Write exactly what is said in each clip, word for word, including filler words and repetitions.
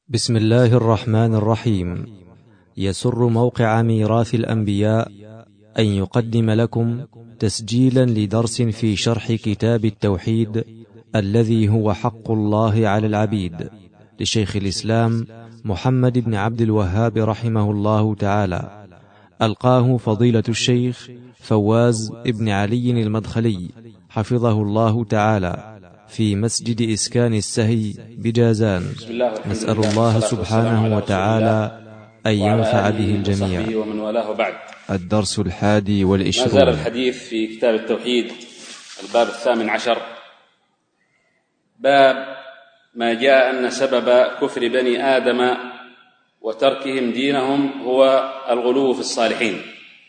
بسم الله الرحمن الرحيم. يسر موقع ميراث الأنبياء أن يقدم لكم تسجيلا لدرس في شرح كتاب التوحيد الذي هو حق الله على العبيد لشيخ الإسلام محمد بن عبد الوهاب رحمه الله تعالى، ألقاه فضيلة الشيخ فواز ابن علي المدخلي حفظه الله تعالى في مسجد إسكان السهي بجازان. نسأل الله سبحانه وتعالى أن ينفع به الجميع. ومن والاه بعد. الدرس الحادي والعشرون. ما زال الحديث في كتاب التوحيد، الباب الثامن عشر، باب ما جاء أن سبب كفر بني آدم وتركهم دينهم هو الغلو في الصالحين.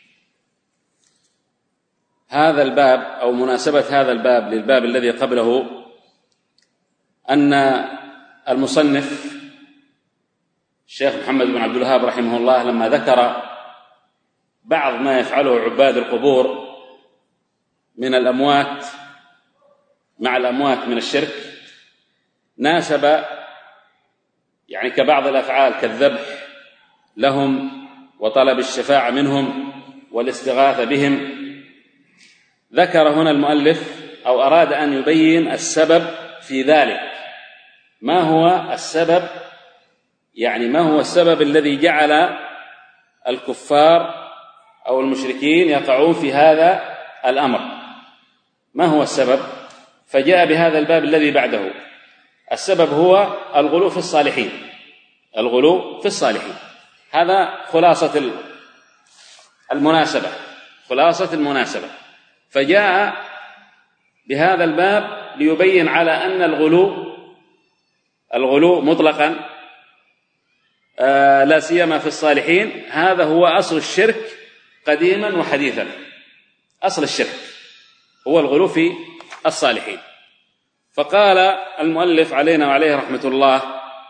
هذا الباب أو مناسبة هذا الباب للباب الذي قبله أن المصنف الشيخ محمد بن عبد الوهاب رحمه الله لما ذكر بعض ما يفعله عباد القبور من الأموات مع الأموات من الشرك، ناسب يعني كبعض الأفعال كالذبح لهم وطلب الشفاعة منهم والاستغاثة بهم. ذكر هنا المؤلف أو أراد أن يبين السبب في ذلك، ما هو السبب، يعني ما هو السبب الذي جعل الكفار أو المشركين يقعون في هذا الأمر، ما هو السبب؟ فجاء بهذا الباب الذي بعده. السبب هو الغلو في الصالحين، الغلو في الصالحين. هذا خلاصة المناسبة، خلاصة المناسبة. فجاء بهذا الباب ليبين على أن الغلو الغلو مطلقا آه لا سيما في الصالحين، هذا هو أصل الشرك قديما وحديثا. أصل الشرك هو الغلو في الصالحين. فقال المؤلف علينا وعليه رحمة الله: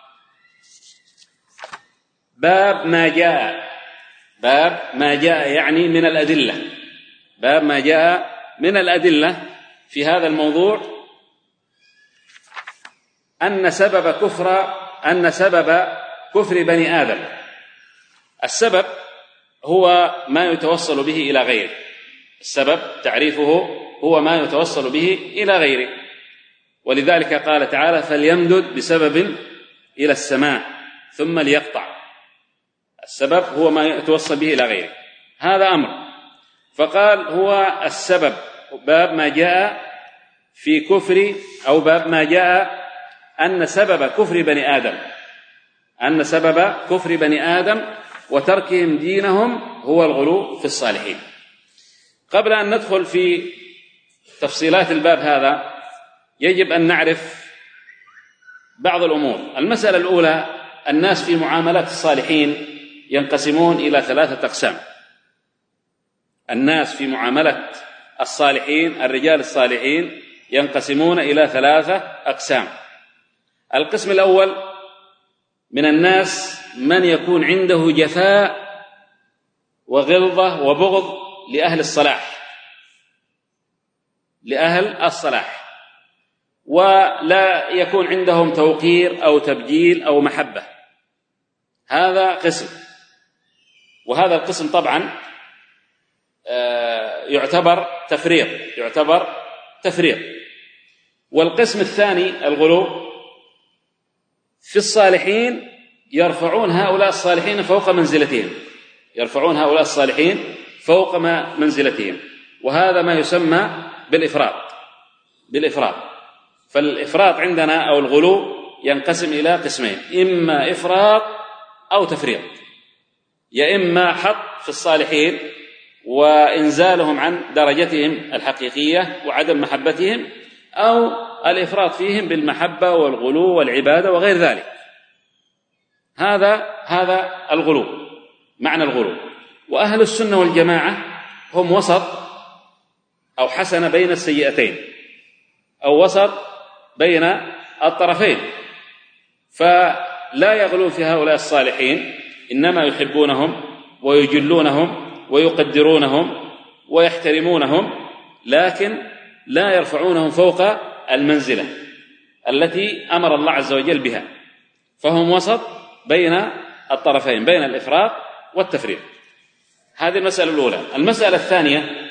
باب ما جاء، باب ما جاء يعني من الأدلة، باب ما جاء من الأدلة في هذا الموضوع أن سبب كفر أن سبب كفر بني آدم، السبب هو ما يتوصل به إلى غيره. السبب تعريفه هو ما يتوصل به إلى غيره، ولذلك قال تعالى: فليمدد بسبب إلى السماء ثم ليقطع. السبب هو ما يتوصل به إلى غيره، هذا أمر. فقال هو السبب باب ما جاء في كفر أو باب ما جاء أن سبب كفر بني آدم أن سبب كفر بني آدم وتركهم دينهم هو الغلو في الصالحين. قبل أن ندخل في تفصيلات الباب هذا يجب أن نعرف بعض الأمور. المسألة الأولى: الناس في معاملات الصالحين ينقسمون إلى ثلاثة أقسام. الناس في معاملة الصالحين، الرجال الصالحين، ينقسمون إلى ثلاثة أقسام. القسم الأول من الناس من يكون عنده جفاء وغلظة وبغض لأهل الصلاح، لأهل الصلاح، ولا يكون عندهم توقير أو تبجيل أو محبة. هذا قسم، وهذا القسم طبعا يعتبر تفريط، يعتبر تفريط. والقسم الثاني الغلو في الصالحين، يرفعون هؤلاء الصالحين فوق منزلتهم، يرفعون هؤلاء الصالحين فوق ما منزلتهم، وهذا ما يسمى بالإفراط، بالإفراط. فالإفراط عندنا أو الغلو ينقسم إلى قسمين: إما إفراط أو تفريط، يا إما حط في الصالحين وإنزالهم عن درجتهم الحقيقية وعدم محبتهم، أو الإفراط فيهم بالمحبة والغلو والعبادة وغير ذلك. هذا هذا الغلو، معنى الغلو. وأهل السنة والجماعة هم وسط أو حسن بين السيئتين، أو وسط بين الطرفين، فلا يغلو في هؤلاء الصالحين، إنما يحبونهم ويجلونهم ويقدرونهم ويحترمونهم، لكن لا يرفعونهم فوق المنزلة التي أمر الله عز وجل بها. فهم وسط بين الطرفين، بين الإفراط والتفريط. هذه المسألة الأولى. المسألة الثانية،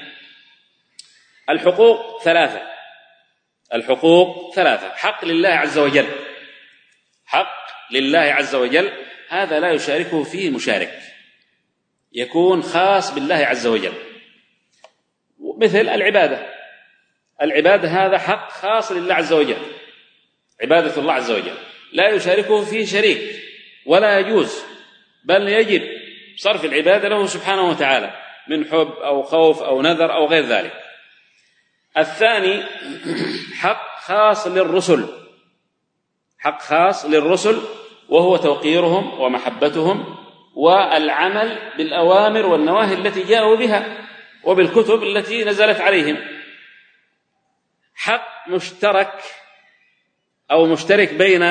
الحقوق ثلاثة. الحقوق ثلاثة: حق لله عز وجل، حق لله عز وجل هذا لا يشاركه فيه مشارك، يكون خاص بالله عز وجل، مثل العبادة. العبادة هذا حق خاص لله عز وجل، عبادة الله عز وجل لا يشاركه فيه شريك ولا يجوز، بل يجب صرف العبادة له سبحانه وتعالى من حب أو خوف أو نذر أو غير ذلك. الثاني حق خاص للرسل، حق خاص للرسل وهو توقيرهم ومحبتهم والعمل بالأوامر والنواهي التي جاءوا بها وبالكتب التي نزلت عليهم. حق مشترك أو مشترك بين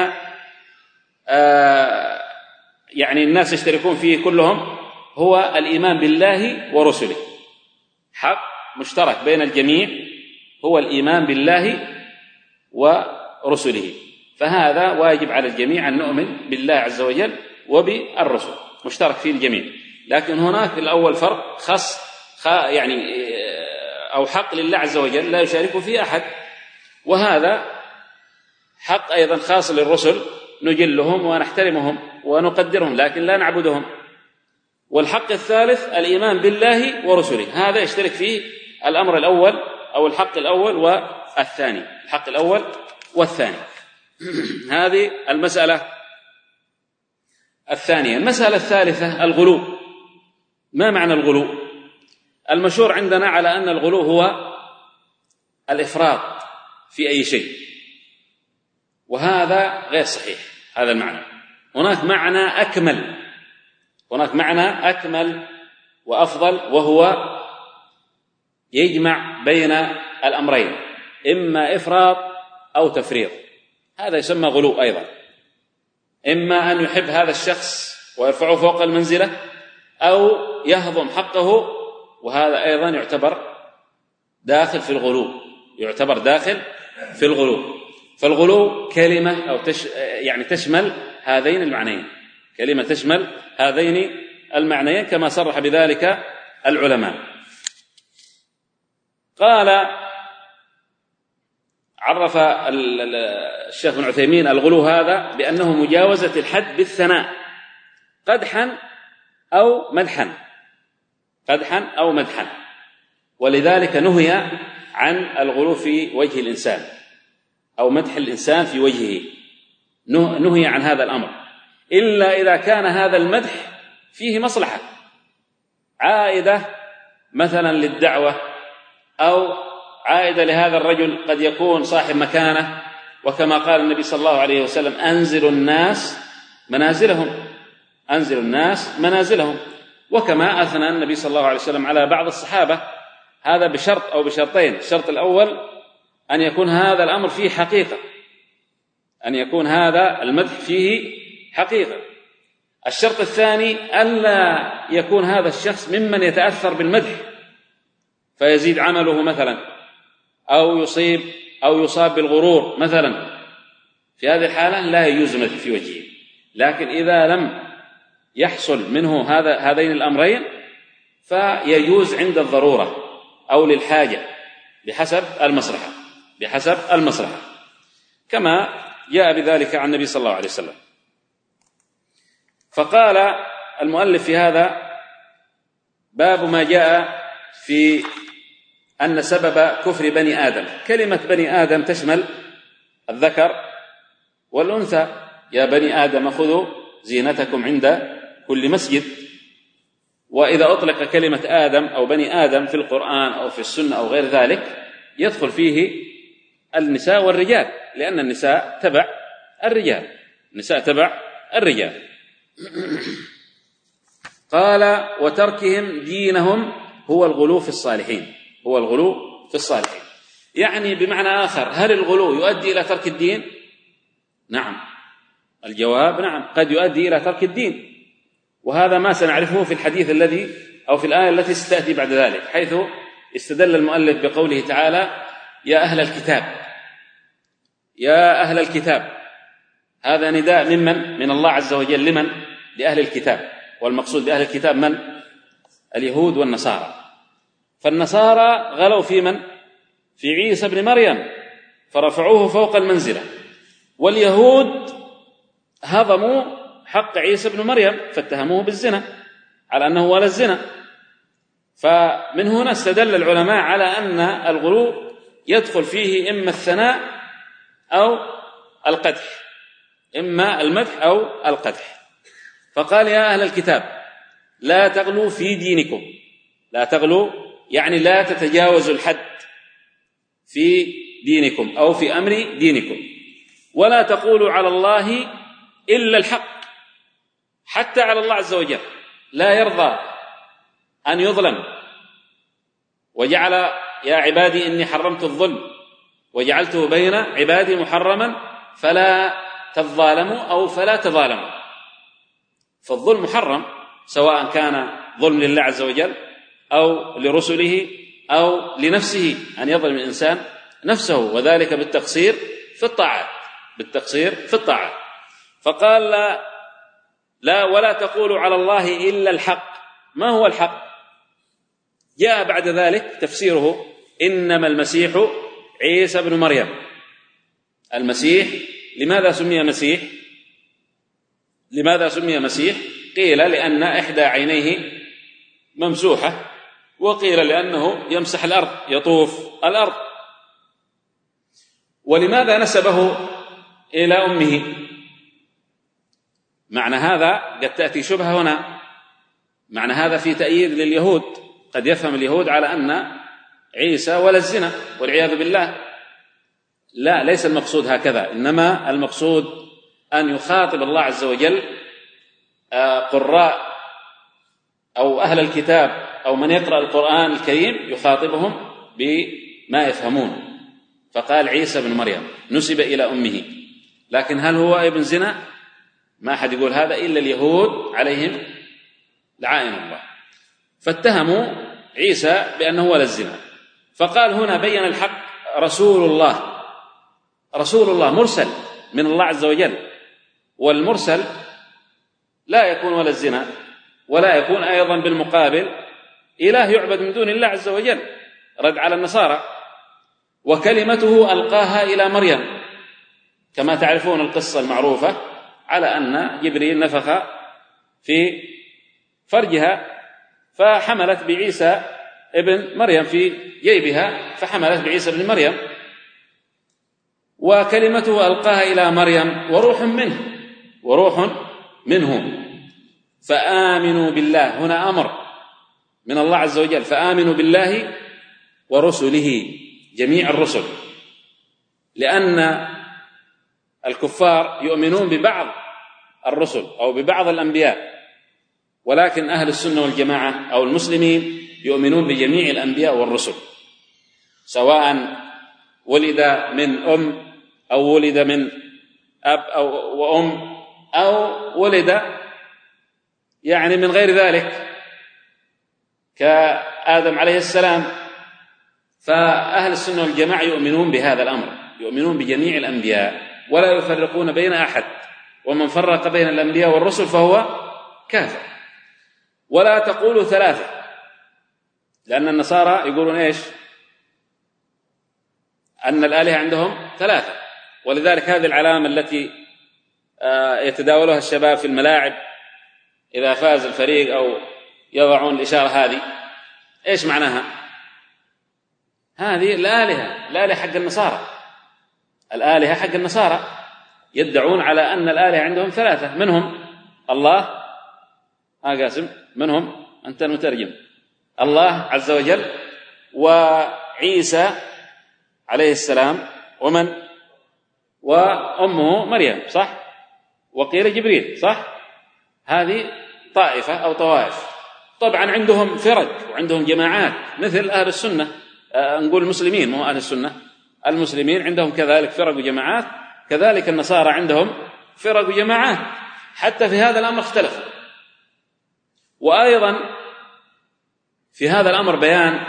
آه يعني الناس يشتركون فيه كلهم، هو الإيمان بالله ورسله. حق مشترك بين الجميع هو الإيمان بالله ورسله، فهذا واجب على الجميع أن نؤمن بالله عز وجل وبالرسل، مشترك فيه الجميع. لكن هناك في الأول فرق خاص يعني أو حق لله عز وجل لا يشارك فيه أحد، وهذا حق أيضا خاص للرسل، نجلهم ونحترمهم ونقدرهم لكن لا نعبدهم. والحق الثالث الإيمان بالله ورسله، هذا يشترك فيه الأمر الأول أو الحق الأول والثاني، الحق الأول والثاني. هذه المسألة الثانية. المسألة الثالثة الغلو. ما معنى الغلو؟ المشهور عندنا على أن الغلو هو الإفراط في أي شيء، وهذا غير صحيح هذا المعنى. هناك معنى أكمل، هناك معنى أكمل وأفضل، وهو يجمع بين الأمرين، إما إفراط أو تفريط، هذا يسمى غلو أيضا. إما أن يحب هذا الشخص ويرفعه فوق المنزلة، أو يهضم حقه، وهذا أيضا يعتبر داخل في الغلو، يعتبر داخل في الغلو. فالغلو كلمة أو تش يعني تشمل هذين المعنيين، كلمة تشمل هذين المعنيين كما صرح بذلك العلماء. قال عرف الشيخ ابن عثيمين الغلو هذا بأنه مجاوزة الحد بالثناء قدحا أو مدحا، قدحا أو مدحا، ولذلك نهي عن الغلو في وجه الإنسان أو مدح الإنسان في وجهه، نهي عن هذا الأمر، إلا إذا كان هذا المدح فيه مصلحة عائدة مثلا للدعوة، أو عائدة لهذا الرجل قد يكون صاحب مكانة، وكما قال النبي صلى الله عليه وسلم أنزلوا الناس منازلهم، أنزلوا الناس منازلهم. وكما أثنى النبي صلى الله عليه وسلم على بعض الصحابة، هذا بشرط أو بشرطين. الشرط الأول أن يكون هذا الأمر فيه حقيقة، أن يكون هذا المدح فيه حقيقة. الشرط الثاني ألا يكون هذا الشخص ممن يتأثر بالمدح فيزيد عمله مثلا، أو يصيب أو يصاب بالغرور مثلا، في هذه الحالة لا يجوز المدح في وجهه. لكن إذا لم يحصل منه هذا هذين الأمرين فيجوز عند الضرورة أو للحاجة بحسب المصلحة، بحسب المصلحة كما جاء بذلك عن النبي صلى الله عليه وسلم. فقال المؤلف في هذا باب ما جاء في أن سبب كفر بني آدم. كلمة بني آدم تشمل الذكر والأنثى. يا بني آدم خذوا زينتكم عند كل مسجد. وإذا أطلق كلمة آدم أو بني آدم في القرآن أو في السنة أو غير ذلك يدخل فيه النساء والرجال، لأن النساء تبع الرجال، النساء تبع الرجال. قال وتركهم دينهم هو الغلو في الصالحين، هو الغلو في الصالحين. يعني بمعنى آخر، هل الغلو يؤدي إلى ترك الدين؟ نعم، الجواب نعم، قد يؤدي إلى ترك الدين، وهذا ما سنعرفه في الحديث الذي أو في الآية التي ستأتي بعد ذلك، حيث استدل المؤلف بقوله تعالى يا أهل الكتاب، يا أهل الكتاب، هذا نداء ممن؟ من الله عز وجل. لمن؟ لأهل الكتاب، والمقصود بأهل الكتاب من؟ اليهود والنصارى. فالنصارى غلوا في من؟ في عيسى ابن مريم فرفعوه فوق المنزلة، واليهود هضموا حق عيسى ابن مريم فاتهموه بالزنا على أنه ولد الزنا. فمن هنا استدل العلماء على أن الغلو يدخل فيه إما الثناء أو القدح، إما المدح أو القدح. فقال يا أهل الكتاب لا تغلوا في دينكم، لا تغلوا يعني لا تتجاوزوا الحد في دينكم أو في أمر دينكم، ولا تقولوا على الله إلا الحق. حتى على الله عز وجل لا يرضى أن يظلم، وجعل يا عبادي إني حرمت الظلم وجعلته بين عبادي محرما فلا تظالموا أو فلا تظالموا. فالظلم محرم، سواء كان ظلم لله عز وجل أو لرسله أو لنفسه، أن يظلم الإنسان نفسه، وذلك بالتقصير في الطاعات، بالتقصير في الطاعات. فقال لا, لا ولا تقولوا على الله إلا الحق. ما هو الحق؟ جاء بعد ذلك تفسيره إنما المسيح عيسى بن مريم. المسيح لماذا سمي مسيح؟ لماذا سمي مسيح؟ قيل لأن إحدى عينيه ممسوحة، وقيل لأنه يمسح الأرض، يطوف الأرض. ولماذا نسبه إلى أمه؟ معنى هذا قد تأتي شبهة هنا، معنى هذا في تأييد لليهود. قد يفهم اليهود على أن عيسى ولد الزنا والعياذ بالله. لا، ليس المقصود هكذا، إنما المقصود أن يخاطب الله عز وجل قراء أو أهل الكتاب أو من يقرأ القرآن الكريم، يخاطبهم بما يفهمون. فقال عيسى بن مريم نسب إلى أمه، لكن هل هو ابن زنا؟ ما أحد يقول هذا إلا اليهود عليهم لعائن الله. فاتهموا عيسى بأنه ولد الزنا. فقال هنا بين الحق رسول الله، رسول الله مرسل من الله عز وجل، والمرسل لا يكون ولد الزنا، ولا يكون أيضا بالمقابل إله يعبد من دون الله عز وجل، رد على النصارى. وكلمته ألقاها إلى مريم، كما تعرفون القصة المعروفة على أن جبريل نفخ في فرجها فحملت بعيسى ابن مريم في جيبها، فحملت بعيسى ابن مريم. وكلمته ألقاها إلى مريم وروح منه، وروح منه. فآمنوا بالله، هنا أمر من الله عز وجل، فآمنوا بالله ورسله، جميع الرسل، لأن الكفار يؤمنون ببعض الرسل أو ببعض الأنبياء، ولكن أهل السنة والجماعة أو المسلمين يؤمنون بجميع الأنبياء والرسل، سواء ولد من أم أو ولد من أب أو وأم أو ولد يعني من غير ذلك كآدم عليه السلام. فأهل السنة والجماعة يؤمنون بهذا الأمر، يؤمنون بجميع الأنبياء ولا يفرقون بين أحد، ومن فرق بين الأنبياء والرسل فهو كافر. ولا تقولوا ثلاثة، لأن النصارى يقولون إيش؟ أن الآلهة عندهم ثلاثة، ولذلك هذه العلامة التي يتداولها الشباب في الملاعب إذا فاز الفريق أو يضعون الإشارة هذه، إيش معناها؟ هذه الآلهة، الآلهة حق النصارى، الآلهة حق النصارى يدعون على أن الآلهة عندهم ثلاثة، منهم الله، ها قاسم، منهم أنت المترجم، الله عز وجل وعيسى عليه السلام ومن وأمه مريم، صح؟ وقيل جبريل، صح؟ هذه طائفة أو طوائف. طبعا عندهم فرق وعندهم جماعات مثل أهل السنة، أه نقول المسلمين مو أهل السنة، المسلمين عندهم كذلك فرق وجماعات، كذلك النصارى عندهم فرق وجماعات، حتى في هذا الأمر اختلفوا. وأيضا في هذا الأمر بيان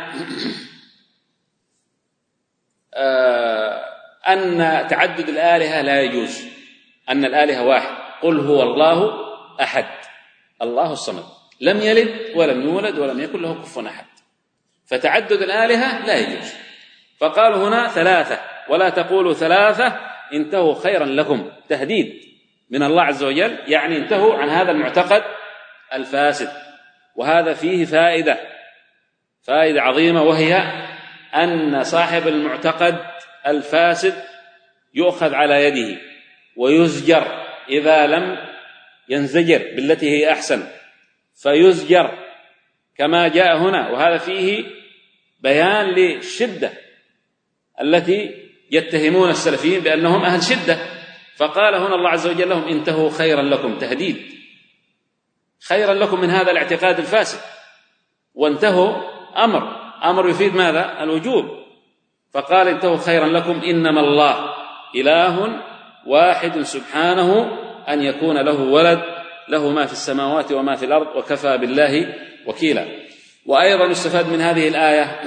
أه أن تعدد الآلهة لا يجوز، أن الآلهة واحد. قل هو الله أحد الله الصمد لم يلد ولم يولد ولم يكن له كفوا أحد، فتعدد الآلهة لا يجوز. فقالوا هنا ثلاثة ولا تقولوا ثلاثة انتهوا خيرا لكم، تهديد من الله عز وجل، يعني انتهوا عن هذا المعتقد الفاسد. وهذا فيه فائدة فائدة عظيمة، وهي أن صاحب المعتقد الفاسد يؤخذ على يده ويزجر إذا لم ينزجر بالتي هي أحسن، فيزجر كما جاء هنا. وهذا فيه بيان للشدة التي يتهمون السلفيين بأنهم أهل شدة، فقال هنا الله عز وجل لهم انتهوا خيرا لكم، تهديد خيرا لكم من هذا الاعتقاد الفاسد. وانتهوا أمر أمر يفيد ماذا؟ الوجوب. فقال انتهوا خيرا لكم إنما الله إله واحد سبحانه أن يكون له ولد له ما في السماوات وما في الأرض وكفى بالله وكيلا. وأيضا يستفاد من هذه الآية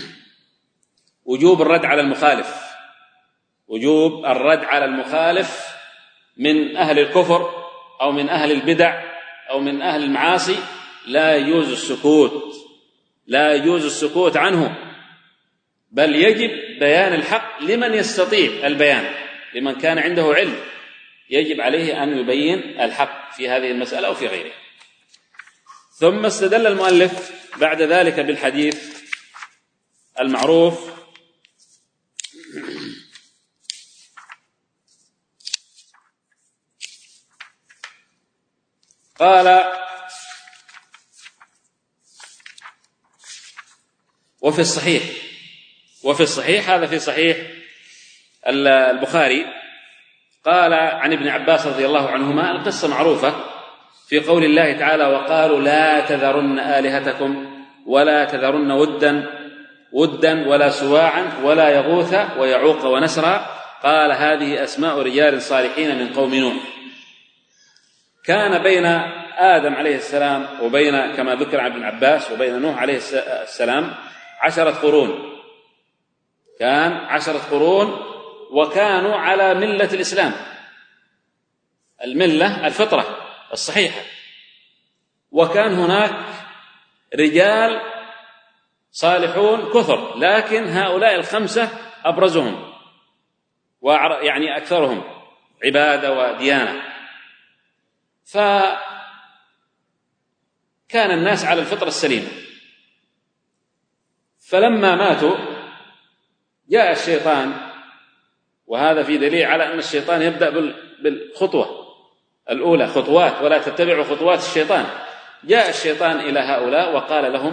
وجوب الرد على المخالف، وجوب الرد على المخالف من أهل الكفر أو من أهل البدع أو من أهل المعاصي. لا يجوز السكوت لا يجوز السكوت عنه، بل يجب بيان الحق لمن يستطيع البيان، لمن كان عنده علم يجب عليه أن يبين الحق في هذه المسألة أو في غيرها. ثم استدل المؤلف بعد ذلك بالحديث المعروف قال وفي الصحيح وفي الصحيح هذا في صحيح البخاري، قال عن ابن عباس رضي الله عنهما القصة معروفة في قول الله تعالى وقالوا لا تذرن آلهتكم ولا تذرن ودا ودا ولا سواعا ولا يغوث ويعوق ونسرا، قال هذه أسماء رجال صالحين من قوم نوح. كان بين آدم عليه السلام وبين كما ذكر عن ابن عباس وبين نوح عليه السلام عشرة قرون، كان عشرة قرون، وكانوا على ملة الإسلام، الملة الفطرة الصحيحة. وكان هناك رجال صالحون كثر، لكن هؤلاء الخمسة أبرزهم ويعني أكثرهم عبادة وديانة. فكان الناس على الفطرة السليمة، فلما ماتوا جاء الشيطان، وهذا في دليل على أن الشيطان يبدأ بالخطوة الأولى، خطوات ولا تتبعوا خطوات الشيطان. جاء الشيطان إلى هؤلاء وقال لهم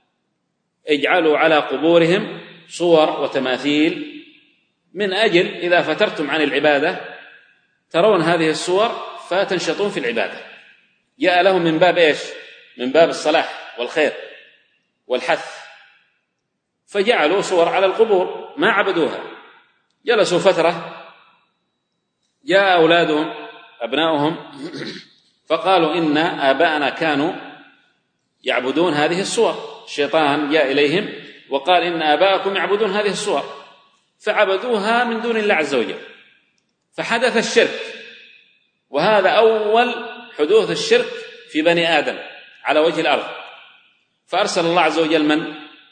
اجعلوا على قبورهم صور وتماثيل من أجل إذا فترتم عن العبادة ترون هذه الصور فتنشطون في العبادة. جاء لهم من باب إيش؟ من باب الصلاح والخير والحث، فجعلوا صور على القبور ما عبدوها. جلسوا فترة، جاء أولادهم أبناؤهم فقالوا إن آباءنا كانوا يعبدون هذه الصور. الشيطان جاء إليهم وقال إن آباءكم يعبدون هذه الصور، فعبدوها من دون الله عز وجل، فحدث الشرك. وهذا أول حدوث الشرك في بني آدم على وجه الأرض. فأرسل الله عز وجل من؟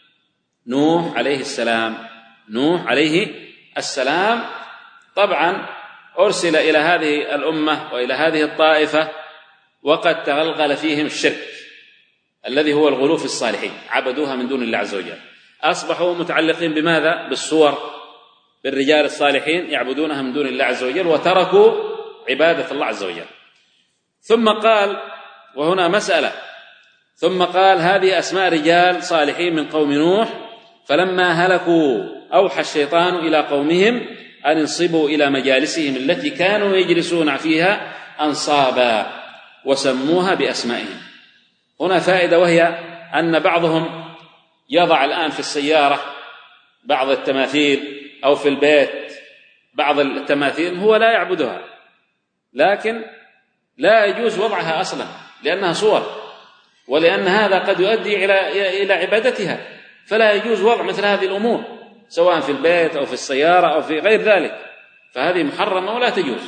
نوح عليه السلام. نوح عليه السلام طبعا أرسل إلى هذه الأمة وإلى هذه الطائفة وقد تغلغل فيهم الشرك الذي هو الغلو في الصالحين، عبدوها من دون الله عز وجل. أصبحوا متعلقين بماذا؟ بالصور، بالرجال الصالحين يعبدونها من دون الله عز وجل، وتركوا عبادة الله عز وجل. ثم قال، وهنا مسألة، ثم قال هذه أسماء رجال صالحين من قوم نوح، فلما هلكوا أوحى الشيطان إلى قومهم أن انصبوا إلى مجالسهم التي كانوا يجلسون فيها أنصابا وسموها بأسمائهم. هنا فائدة، وهي أن بعضهم يضع الآن في السيارة بعض التماثيل أو في البيت بعض التماثيل، هو لا يعبدها، لكن لا يجوز وضعها أصلا لأنها صور، ولأن هذا قد يؤدي إلى إلى عبادتها، فلا يجوز وضع مثل هذه الأمور سواء في البيت أو في السيارة أو في غير ذلك، فهذه محرمة ولا تجوز.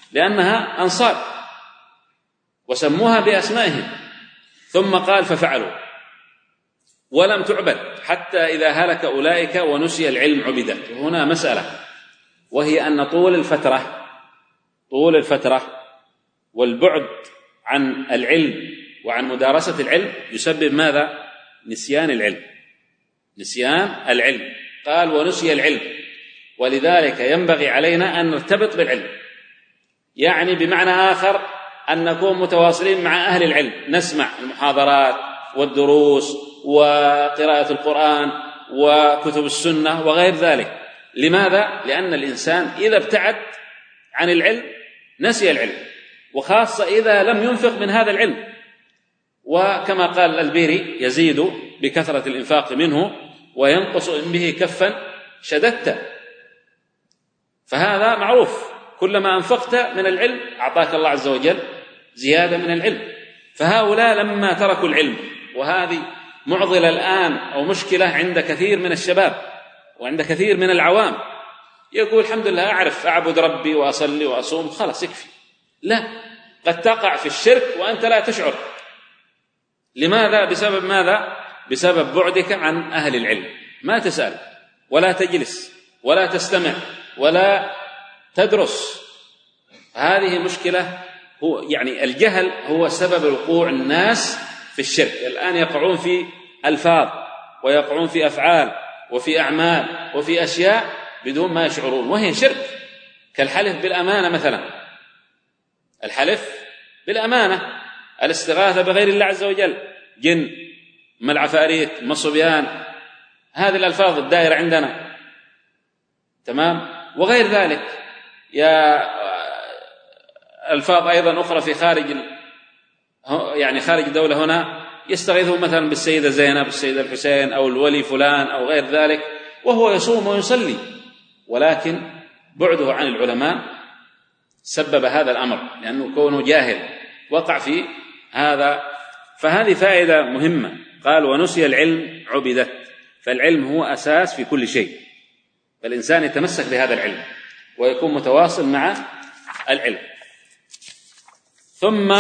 لأنها أنصار وسموها بأسمائهم، ثم قال ففعلوا ولم تعبد حتى إذا هلك أولئك ونسي العلم عبدت. هنا مسألة، وهي أن طول الفترة طول الفترة والبعد عن العلم وعن مدارسة العلم يسبب ماذا؟ نسيان العلم نسيان العلم قال ونسي العلم. ولذلك ينبغي علينا أن نرتبط بالعلم، يعني بمعنى آخر أن نكون متواصلين مع أهل العلم، نسمع المحاضرات والدروس وقراءة القرآن وكتب السنة وغير ذلك. لماذا؟ لأن الإنسان إذا ابتعد عن العلم نسي العلم، وخاصة إذا لم ينفق من هذا العلم. وكما قال البيري يزيد بكثرة الإنفاق منه وينقص إن به كفا شددت. فهذا معروف، كلما أنفقت من العلم أعطاك الله عز وجل زيادة من العلم. فهؤلاء لما تركوا العلم، وهذه معضلة الآن أو مشكلة عند كثير من الشباب وعند كثير من العوام، يقول الحمد لله أعرف أعبد ربي وأصلي وأصوم خلاص يكفي. لا، قد تقع في الشرك وأنت لا تشعر. لماذا؟ بسبب ماذا؟ بسبب بعدك عن أهل العلم، ما تسأل ولا تجلس ولا تستمع ولا تدرس. هذه مشكلة. هو يعني الجهل هو سبب وقوع الناس في الشرك. الآن يقعون في ألفاظ ويقعون في أفعال وفي أعمال وفي أشياء بدون ما يشعرون، وهي شرك، كالحلف بالأمانة مثلا، الحلف بالأمانة، الاستغاثة بغير الله عز وجل، جن، ما العفاريت، ما الصبيان، هذه الألفاظ الدائرة عندنا، تمام، وغير ذلك. يا ألفاظ أيضا أخرى في خارج يعني خارج الدولة هنا يستغيثون مثلا بالسيدة زينب، بالسيدة الحسين، أو الولي فلان أو غير ذلك، وهو يصوم ويصلي، ولكن بعده عن العلماء سبب هذا الأمر، لأنه كونه جاهل وقع في هذا. فهذه فائدة مهمة. قال ونسي العلم عبدت، فالعلم هو أساس في كل شيء، فالإنسان يتمسك بهذا العلم ويكون متواصل مع العلم. ثم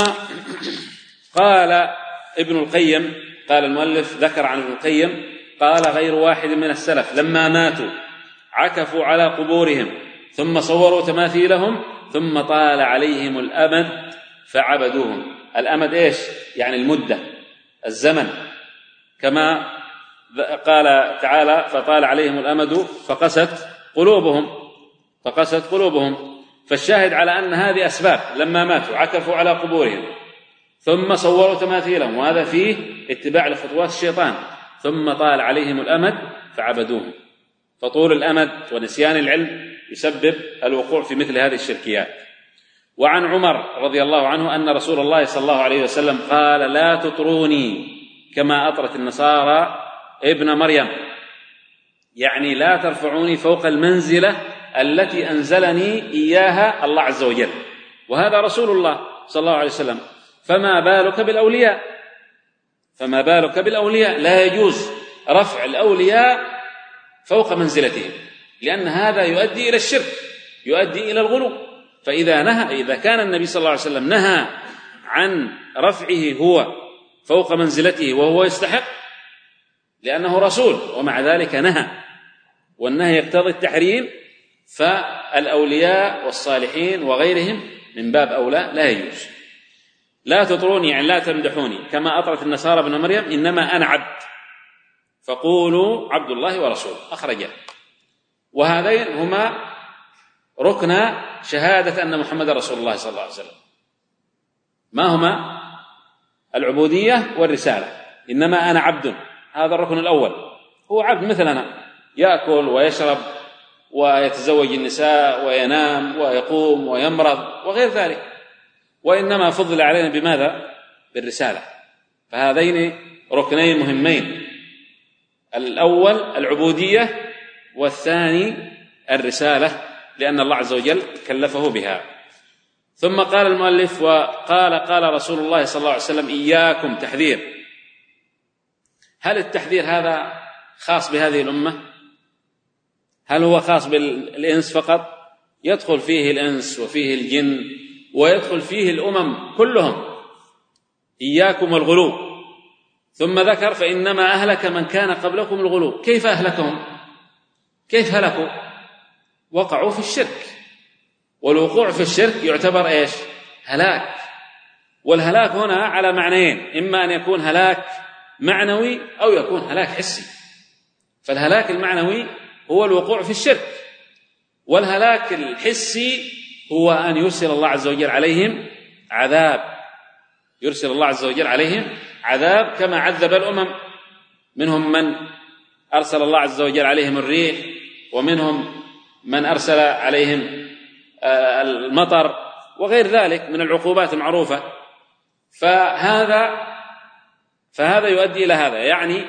قال ابن القيم، قال المؤلف ذكر عن ابن القيم قال غير واحد من السلف لما ماتوا عكفوا على قبورهم ثم صوروا تماثيلهم ثم طال عليهم الأمد فعبدوهم. الأمد إيش؟ يعني المدة، الزمن، كما قال تعالى فطال عليهم الأمد فقست قلوبهم فقست قلوبهم. فالشاهد على أن هذه أسباب. لما ماتوا عكفوا على قبورهم ثم صوروا تماثيلهم، وهذا فيه اتباع لخطوات الشيطان. ثم طال عليهم الأمد فعبدوهم. فطول الأمد ونسيان العلم يسبب الوقوع في مثل هذه الشركيات. وعن عمر رضي الله عنه أن رسول الله صلى الله عليه وسلم قال لا تطروني كما أطرت النصارى ابن مريم، يعني لا ترفعوني فوق المنزلة التي أنزلني إياها الله عز وجل، وهذا رسول الله صلى الله عليه وسلم. فما بالك بالأولياء فما بالك بالأولياء لا يجوز رفع الأولياء فوق منزلتهم، لأن هذا يؤدي إلى الشرك، يؤدي إلى الغلو. فإذا نهى إذا كان النبي صلى الله عليه وسلم نهى عن رفعه هو فوق منزلته وهو يستحق لأنه رسول، ومع ذلك نهى، والنهي يقتضي التحريم، فالأولياء والصالحين وغيرهم من باب أولى لا يجوز. لا تطروني يعني لا تمدحوني كما أطرت النصارى ابن مريم، إنما أنا عبد فقولوا عبد الله ورسوله، أخرجه. وهذين هما ركن شهادة أن محمد رسول الله صلى الله عليه وسلم. ما هما؟ العبودية والرسالة. إنما أنا عبد، هذا الركن الأول، هو عبد مثلنا، يأكل ويشرب ويتزوج النساء وينام ويقوم ويمرض وغير ذلك، وإنما فضل علينا بماذا؟ بالرسالة. فهذين ركنين مهمين، الأول العبودية والثاني الرسالة، لأن الله عز وجل كلفه بها. ثم قال المؤلف وقال قال رسول الله صلى الله عليه وسلم إياكم، تحذير. هل التحذير هذا خاص بهذه الأمة؟ هل هو خاص بالإنس فقط؟ يدخل فيه الإنس وفيه الجن ويدخل فيه الأمم كلهم، إياكم والغلو. ثم ذكر فإنما أهلك من كان قبلكم الغلو. كيف أهلكهم؟ كيف هلكوا؟ وقعوا في الشرك، والوقوع في الشرك يعتبر إيش؟ هلاك. والهلاك هنا على معنيين، إما أن يكون هلاك معنوي أو يكون هلاك حسي. فالهلاك المعنوي هو الوقوع في الشرك، والهلاك الحسي هو أن يرسل الله عز وجل عليهم عذاب، يرسل الله عز وجل عليهم عذاب كما عذب الأمم. منهم من أرسل الله عز وجل عليهم الريح، ومنهم من أرسل عليهم المطر وغير ذلك من العقوبات المعروفة. فهذا فهذا يؤدي إلى هذا، يعني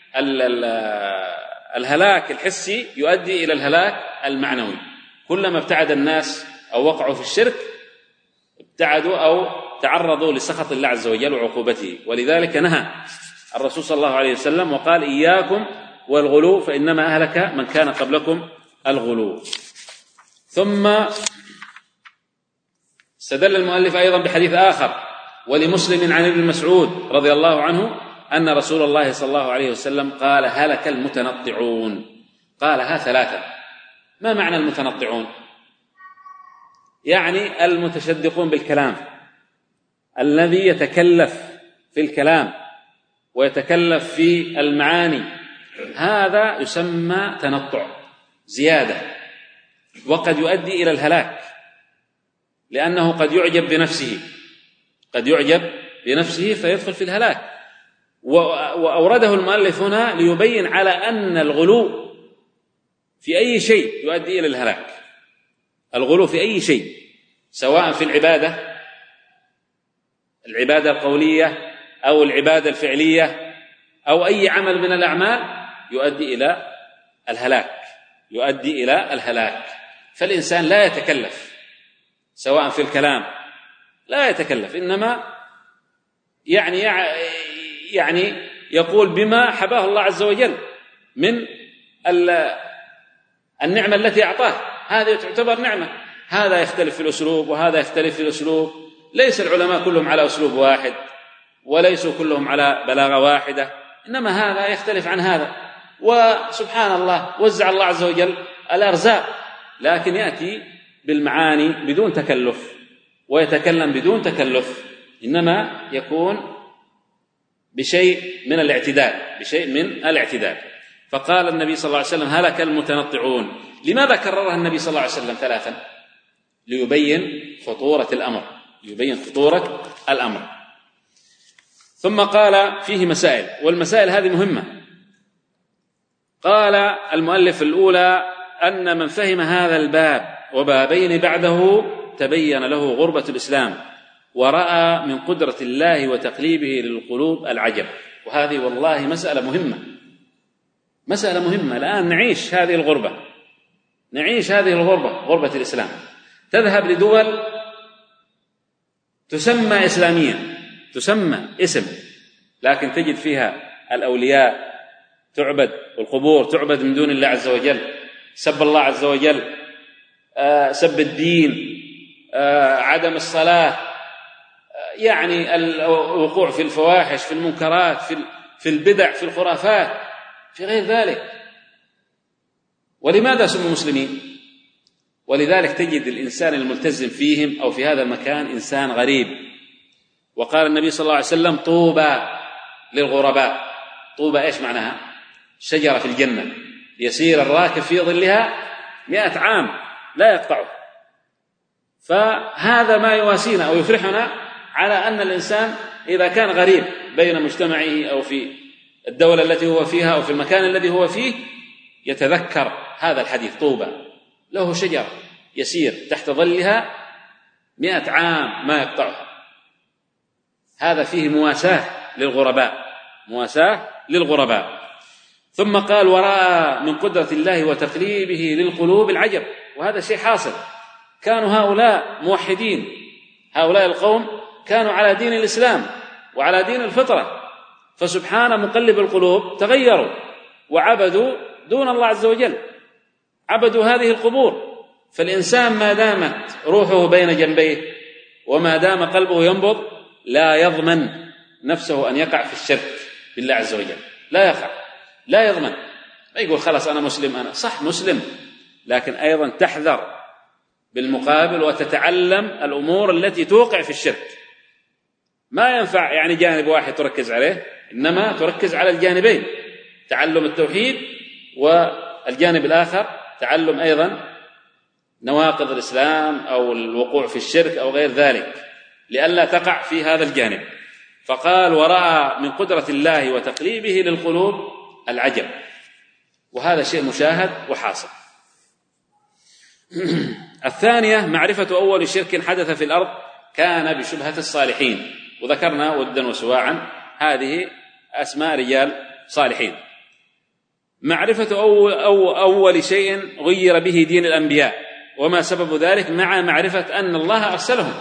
الهلاك الحسي يؤدي إلى الهلاك المعنوي. كلما ابتعد الناس أو وقعوا في الشرك ابتعدوا أو تعرضوا لسخط الله عز وجل وعقوبته. ولذلك نهى الرسول صلى الله عليه وسلم وقال إياكم والغلو فإنما أهلك من كان قبلكم الغلو. ثم استدل المؤلف أيضا بحديث آخر ولمسلم عن ابن مسعود رضي الله عنه أن رسول الله صلى الله عليه وسلم قال هلك المتنطعون. قالها ثلاثة. ما معنى المتنطعون؟ يعني المتشدقون بالكلام، الذي يتكلف في الكلام ويتكلف في المعاني، هذا يسمى تنطع، زيادة، وقد يؤدي إلى الهلاك، لأنه قد يعجب بنفسه قد يعجب بنفسه فيدخل في الهلاك. وأورده المؤلف هنا ليبين على أن الغلو في أي شيء يؤدي إلى الهلاك. الغلو في أي شيء، سواء في العبادة العبادة القولية أو العبادة الفعلية أو أي عمل من الأعمال، يؤدي إلى الهلاك يؤدي إلى الهلاك. فالإنسان لا يتكلف، سواء في الكلام لا يتكلف، إنما يعني يعني يقول بما حباه الله عز وجل من النعمة التي أعطاه. هذه تعتبر نعمة. هذا يختلف في الأسلوب وهذا يختلف في الأسلوب. ليس العلماء كلهم على أسلوب واحد، وليسوا كلهم على بلاغة واحدة، إنما هذا يختلف عن هذا. وسبحان الله وزع الله عز وجل الأرزاق، لكن يأتي بالمعاني بدون تكلف ويتكلم بدون تكلف، إنما يكون بشيء من الاعتدال بشيء من الاعتدال. فقال النبي صلى الله عليه وسلم هلك المتنطعون. لماذا كررها النبي صلى الله عليه وسلم ثلاثا؟ ليبين خطورة الأمر ليبين خطورة الأمر. ثم قال فيه مسائل، والمسائل هذه مهمة. قال المؤلف الأولى أن من فهم هذا الباب وبابين بعده تبين له غربة الإسلام، ورأى من قدرة الله وتقليبه للقلوب العجب. وهذه والله مسألة مهمة مسألة مهمة. الآن نعيش هذه الغربة نعيش هذه الغربة غربة الإسلام. تذهب لدول تسمى إسلاميا، تسمى اسم، لكن تجد فيها الأولياء تعبد والقبور تعبد من دون الله عز وجل، سب الله عز وجل، سب الدين، عدم الصلاة، يعني الوقوع في الفواحش، في المنكرات، في البدع، في الخرافات، في غير ذلك. ولماذا سموا مسلمين؟ ولذلك تجد الإنسان الملتزم فيهم أو في هذا المكان إنسان غريب. وقال النبي صلى الله عليه وسلم طوبى للغرباء. طوبى إيش معناها؟ شجرة في الجنة يسير الراكب في ظلها مئة عام لا يقطعه. فهذا ما يواسينا أو يفرحنا على أن الإنسان إذا كان غريب بين مجتمعه أو في الدولة التي هو فيها أو في المكان الذي هو فيه يتذكر هذا الحديث. طوبى له شجرة يسير تحت ظلها مئة عام ما يقطعها. هذا فيه مواساة للغرباء مواساة للغرباء. ثم قال ورأى من قدرة الله وتقليبه للقلوب العجب. وهذا شيء حاصل. كانوا هؤلاء موحدين، هؤلاء القوم كانوا على دين الإسلام وعلى دين الفطرة، فسبحان مقلب القلوب تغيروا وعبدوا دون الله عز وجل، عبدوا هذه القبور. فالإنسان ما دامت روحه بين جنبيه وما دام قلبه ينبض لا يضمن نفسه أن يقع في الشرك بالله عز وجل، لا يقع، لا يضمن. ما يقول خلاص أنا مسلم، أنا صح مسلم، لكن أيضا تحذر بالمقابل وتتعلم الأمور التي توقع في الشرك. ما ينفع يعني جانب واحد تركز عليه، إنما تركز على الجانبين، تعلم التوحيد والجانب الآخر تعلم أيضا نواقض الإسلام أو الوقوع في الشرك أو غير ذلك، لئلا تقع في هذا الجانب. فقال ورأى من قدرة الله وتقليبه للقلوب العجب، وهذا شيء مشاهد وحاصل. الثانية معرفة أول شرك حدث في الأرض كان بشبهة الصالحين، وذكرنا ودا وسواعا هذه أسماء رجال صالحين. معرفة أول, أول, أول شيء غير به دين الأنبياء وما سبب ذلك، مع معرفة أن الله أرسلهم.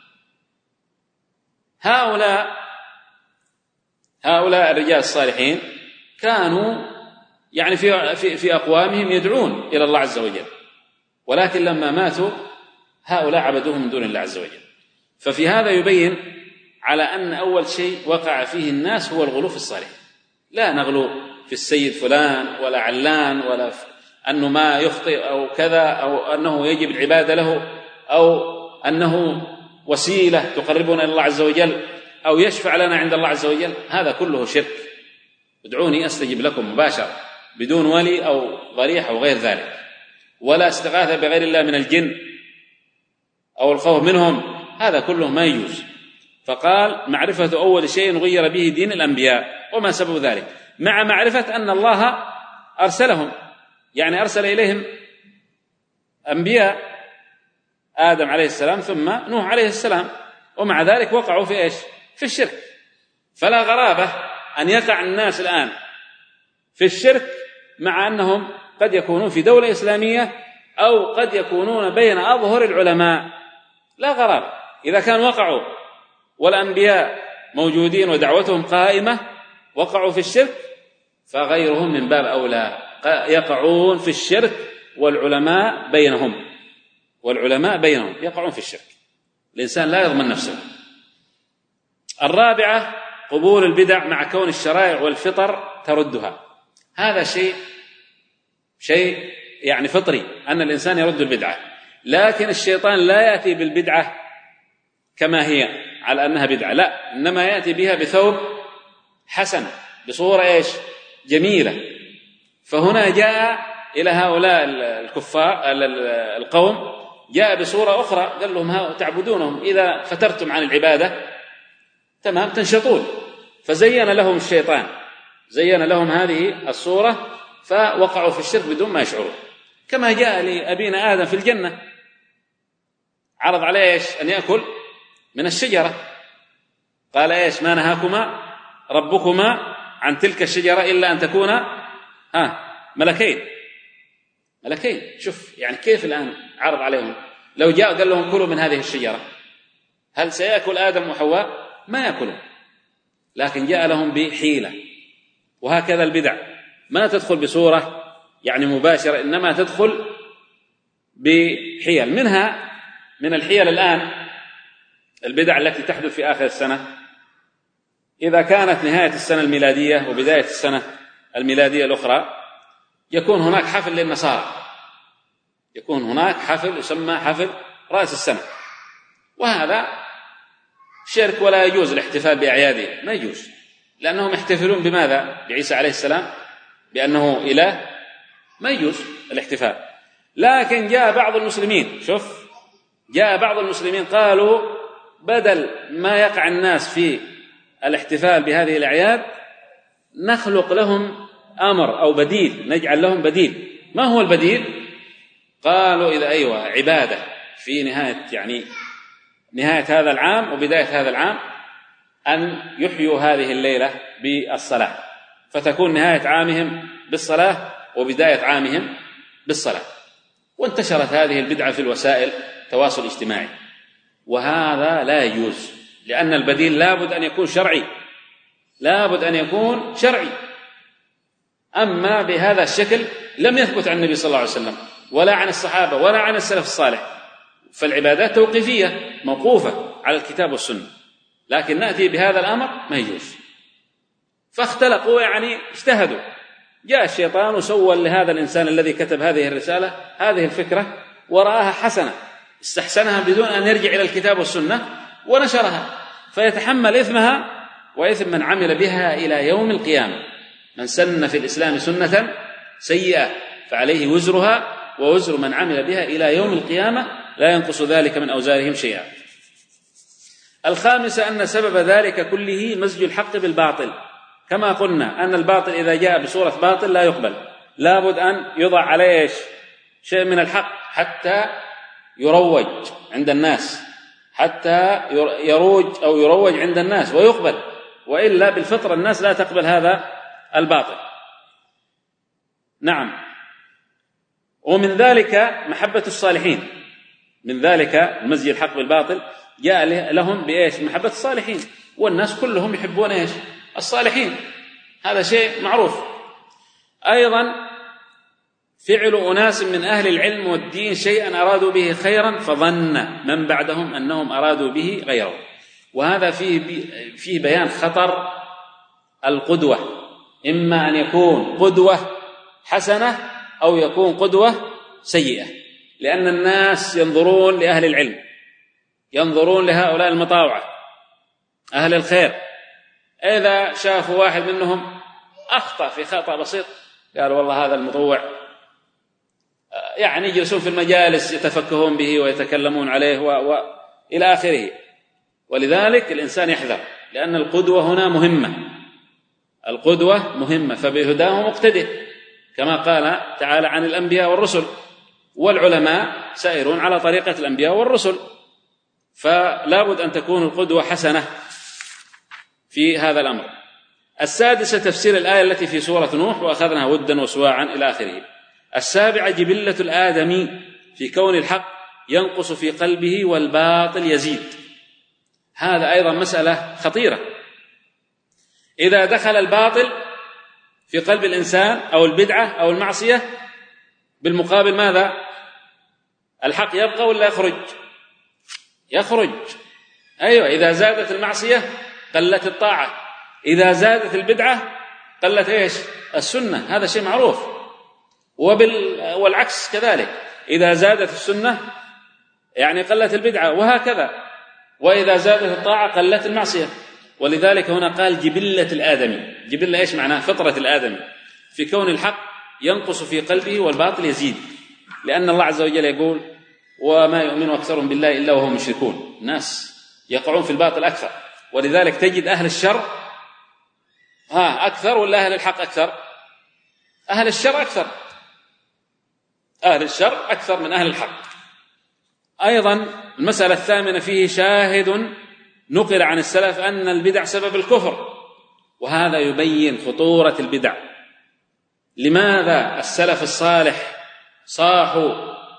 هؤلاء هؤلاء الرجال الصالحين كانوا يعني في, في, في أقوامهم يدعون إلى الله عز وجل، ولكن لما ماتوا هؤلاء عبدوهم من دون الله عز وجل. ففي هذا يبين على أن أول شيء وقع فيه الناس هو الغلو في الصالحين. لا نغلو في السيد فلان ولا علان، ولا أنه ما يخطئ أو كذا، أو أنه يجب العبادة له، أو أنه وسيلة تقربنا إلى الله عز وجل، أو يشفع لنا عند الله عز وجل. هذا كله شرك. ادعوني أستجب لكم مباشرة بدون ولي أو ضريح أو غير ذلك، ولا استغاثة بغير الله من الجن أو الخوف منهم، هذا كله ما يجوز. فقال معرفة أول شيء غير به دين الأنبياء وما سبب ذلك، مع معرفة أن الله أرسلهم، يعني أرسل إليهم أنبياء، آدم عليه السلام ثم نوح عليه السلام، ومع ذلك وقعوا في إيش؟ في الشرك. فلا غرابة أن يقع الناس الآن في الشرك مع أنهم قد يكونون في دولة إسلامية أو قد يكونون بين أظهر العلماء. لا غرابة إذا كان وقعوا والأنبياء موجودين ودعوتهم قائمة وقعوا في الشرك، فغيرهم من باب أولى يقعون في الشرك والعلماء بينهم والعلماء بينهم يقعون في الشرك. الإنسان لا يضمن نفسه. الرابعة قبول البدع مع كون الشرائع والفطر تردها. هذا شيء شيء يعني فطري أن الإنسان يرد البدعة، لكن الشيطان لا يأتي بالبدعة كما هي على أنها بدعة، لا، إنما يأتي بها بثوب حسن بصورة إيش؟ جميلة. فهنا جاء إلى هؤلاء الكفار القوم جاء بصورة أخرى، قال لهم ها تعبدونهم إذا فترتم عن العبادة تمام تنشطون. فزين لهم الشيطان زين لهم هذه الصورة فوقعوا في الشرك بدون ما يشعرون، كما جاء لأبينا آدم في الجنة، عرض عليه إيش؟ أن يأكل من الشجرة، قال إيش؟ ما نهاكما ربكما عن تلك الشجرة إلا أن تكونا ها ملكين ملكين. شوف يعني كيف الآن عرض عليهم، لو جاء قال لهم كلوا من هذه الشجرة هل سيأكل آدم وحواء؟ ما يأكلون، لكن جاء لهم بحيلة. وهكذا البدع ما تدخل بصورة يعني مباشرة، إنما تدخل بحيل. منها من الحيل الآن البدع التي تحدث في آخر السنة، إذا كانت نهاية السنة الميلادية وبداية السنة الميلادية الأخرى يكون هناك حفل للنصارى، يكون هناك حفل يسمى حفل رأس السنة، وهذا شرك ولا يجوز الاحتفال بأعياده، ما يجوز، لأنهم يحتفلون بماذا؟ بعيسى عليه السلام، بأنه إله، ما يجوز الاحتفال. لكن جاء بعض المسلمين، شوف جاء بعض المسلمين قالوا بدل ما يقع الناس في الاحتفال بهذه الأعياد نخلق لهم أمر أو بديل، نجعل لهم بديل. ما هو البديل؟ قالوا إذا أيوة عبادة في نهاية يعني نهاية هذا العام وبداية هذا العام أن يحيوا هذه الليلة بالصلاة، فتكون نهاية عامهم بالصلاة وبداية عامهم بالصلاة. وانتشرت هذه البدعة في الوسائل التواصل الاجتماعي، وهذا لا يجوز، لأن البديل لابد أن يكون شرعي، لابد أن يكون شرعي. أما بهذا الشكل لم يثبت عن النبي صلى الله عليه وسلم ولا عن الصحابة ولا عن السلف الصالح، فالعبادات توقيفية موقوفة على الكتاب والسنة، لكن نأتي بهذا الأمر ما يجوز. فاختلقوا يعني اجتهدوا، جاء الشيطان وسول لهذا الإنسان الذي كتب هذه الرسالة هذه الفكرة ورآها حسنة، استحسنها بدون أن يرجع إلى الكتاب والسنة ونشرها، فيتحمل إثمها وإثم من عمل بها إلى يوم القيامة. من سن في الإسلام سنة سيئة فعليه وزرها ووزر من عمل بها إلى يوم القيامة لا ينقص ذلك من أوزارهم شيئا. الخامسة أن سبب ذلك كله مزج الحق بالباطل، كما قلنا أن الباطل إذا جاء بصورة باطل لا يقبل، لابد أن يضع عليه شيء من الحق حتى يروج عند الناس، حتى يروج أو يروج عند الناس ويقبل، وإلا بالفطرة الناس لا تقبل هذا الباطل. نعم. ومن ذلك محبة الصالحين، من ذلك المزج الحق بالباطل جاء لهم بإيش؟ محبة الصالحين، والناس كلهم يحبون إيش؟ الصالحين، هذا شيء معروف. أيضا فعل أناس من أهل العلم والدين شيئا أرادوا به خيرا فظن من بعدهم أنهم أرادوا به غيره، وهذا فيه فيه بيان خطر القدوة، إما أن يكون قدوة حسنة أو يكون قدوة سيئة، لأن الناس ينظرون لأهل العلم، ينظرون لهؤلاء المطاوعة أهل الخير، إذا شافوا واحد منهم أخطأ في خطأ بسيط قالوا والله هذا المطوع، يعني يجلسون في المجالس يتفكهون به ويتكلمون عليه وإلى آخره. ولذلك الإنسان يحذر، لأن القدوة هنا مهمة، القدوة مهمة، فبهداه مقتدئ، كما قال تعالى عن الأنبياء والرسل، والعلماء سائرون على طريقة الأنبياء والرسل، فلا بد أن تكون القدوة حسنة في هذا الأمر. السادسة تفسير الآية التي في سورة نوح وأخذناها ودا وسواعا إلى آخره. السابعة جبلة الآدمي في كون الحق ينقص في قلبه والباطل يزيد، هذا أيضا مسألة خطيرة. إذا دخل الباطل في قلب الإنسان أو البدعة أو المعصية، بالمقابل ماذا؟ الحق يبقى ولا يخرج؟ يخرج. أيوة، إذا زادت المعصية قلت الطاعة، إذا زادت البدعة قلت إيش؟ السنة، هذا شيء معروف. وبال... والعكس كذلك، إذا زادت السنة يعني قلت البدعة، وهكذا، وإذا زادت الطاعة قلت المعصية. ولذلك هنا قال جبلة الآدمي. جبلة إيش معناه؟ فطرة الآدمي في كون الحق ينقص في قلبه والباطل يزيد، لأن الله عز وجل يقول وما يؤمن أكثرهم بالله إلا وهم مشركون، الناس يقعون في الباطل أكثر. ولذلك تجد أهل الشر ها أكثر ولا أهل الحق أكثر؟ أهل الشر أكثر، أهل الشر أكثر من أهل الحق. أيضا المسألة الثامنة فيه شاهد نقل عن السلف أن البدع سبب الكفر، وهذا يبين خطورة البدع. لماذا السلف الصالح صاحوا